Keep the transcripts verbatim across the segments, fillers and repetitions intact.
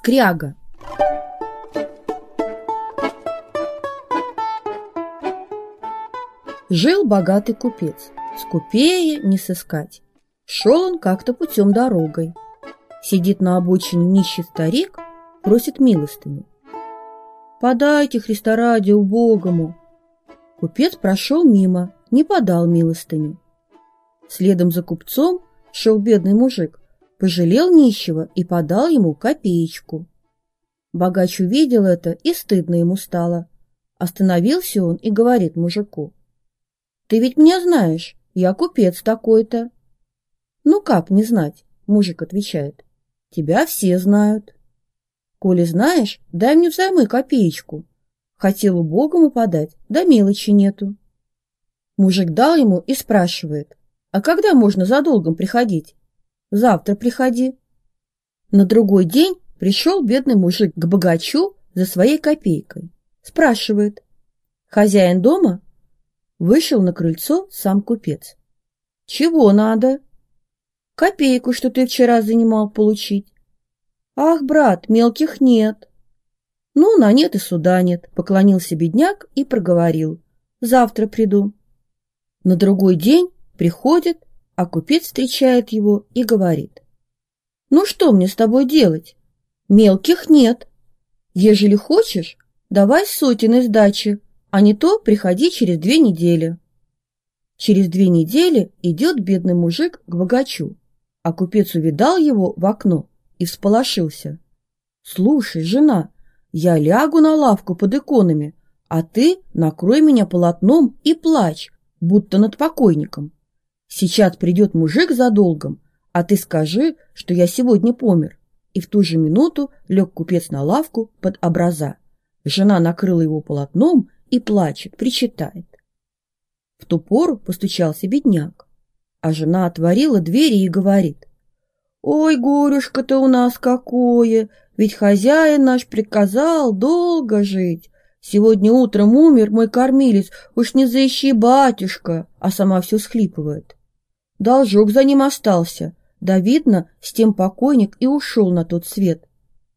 Скряга. Жил богатый купец, скупее не сыскать. Шел он как-то путем дорогой. Сидит на обочине нищий старик, просит милостыню. «Подайте, Христа ради, убогому!» Купец прошел мимо, не подал милостыню. Следом за купцом шел бедный мужик, пожалел нищего и подал ему копеечку. Богач увидел это, и стыдно ему стало. Остановился он и говорит мужику: «Ты ведь меня знаешь, я купец такой-то». «Ну как не знать?» — мужик отвечает. «Тебя все знают». «Коли знаешь, дай мне взаймы копеечку. Хотел убогому подать, да мелочи нету». Мужик дал ему и спрашивает: «А когда можно за долгом приходить?» «Завтра приходи». На другой день пришел бедный мужик к богачу за своей копейкой. Спрашивает: «Хозяин дома?» Вышел на крыльцо сам купец. «Чего надо?» «Копейку, что ты вчера занимал, получить». «Ах, брат, мелких нет». «Ну, на нет и суда нет», — поклонился бедняк и проговорил: «Завтра приду». На другой день приходит, а купец встречает его и говорит: «Ну что мне с тобой делать? Мелких нет. Ежели хочешь, давай сотен из дачи, а не то приходи через две недели». Через две недели идет бедный мужик к богачу, а купец увидал его в окно и всполошился. «Слушай, жена, я лягу на лавку под иконами, а ты накрой меня полотном и плачь, будто над покойником. Сейчас придет мужик за долгом, а ты скажи, что я сегодня помер». И в ту же минуту лег купец на лавку под образа. Жена накрыла его полотном и плачет, причитает. В ту пору постучался бедняк, а жена отворила двери и говорит: «Ой, горюшка-то у нас какое! Ведь хозяин наш приказал долго жить. Сегодня утром умер мой кормилец, уж не заищи, батюшка!» А сама все схлипывает. Должок за ним остался, да, видно, с тем покойник и ушел на тот свет.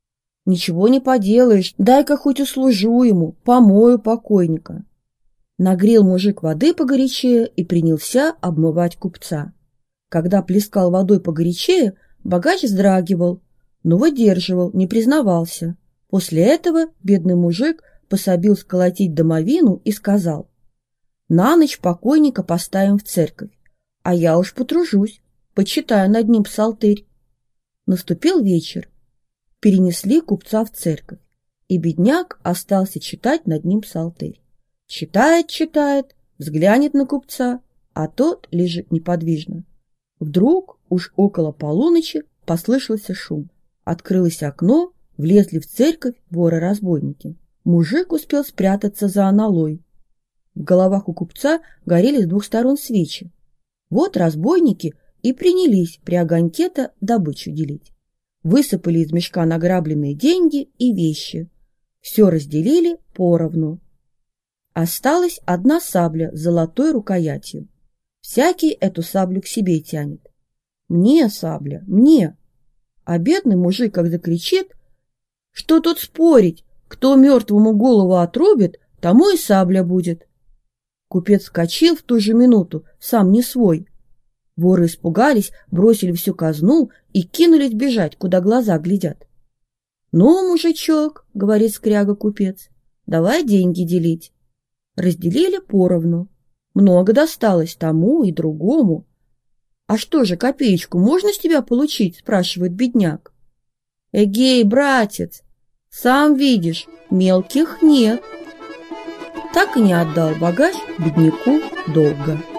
«Ничего не поделаешь, дай-ка хоть услужу ему, помою покойника». Нагрел мужик воды погорячее и принялся обмывать купца. Когда плескал водой погорячее, богач вздрагивал, но выдерживал, не признавался. После этого бедный мужик пособил сколотить домовину и сказал: «На ночь покойника поставим в церковь, а я уж потружусь, почитаю над ним псалтырь». Наступил вечер. Перенесли купца в церковь, и бедняк остался читать над ним псалтырь. Читает, читает, взглянет на купца, а тот лежит неподвижно. Вдруг, уж около полуночи, послышался шум. Открылось окно, влезли в церковь воры-разбойники. Мужик успел спрятаться за аналой. В головах у купца горели с двух сторон свечи. Вот разбойники и принялись при огоньке-то добычу делить. Высыпали из мешка награбленные деньги и вещи. Все разделили поровну. Осталась одна сабля с золотой рукоятью. Всякий эту саблю к себе тянет. «Мне сабля, мне!» А бедный мужик как закричит: «Что тут спорить? Кто мертвому голову отрубит, тому и сабля будет». Купец вскочил в ту же минуту, сам не свой. Воры испугались, бросили всю казну и кинулись бежать, куда глаза глядят. «Ну, мужичок, — говорит скряга-купец, — давай деньги делить». Разделили поровну. Много досталось тому и другому. «А что же, копеечку можно с тебя получить?» — спрашивает бедняк. «Эгей, братец, сам видишь, мелких нет». Так и не отдал богач бедняку долга.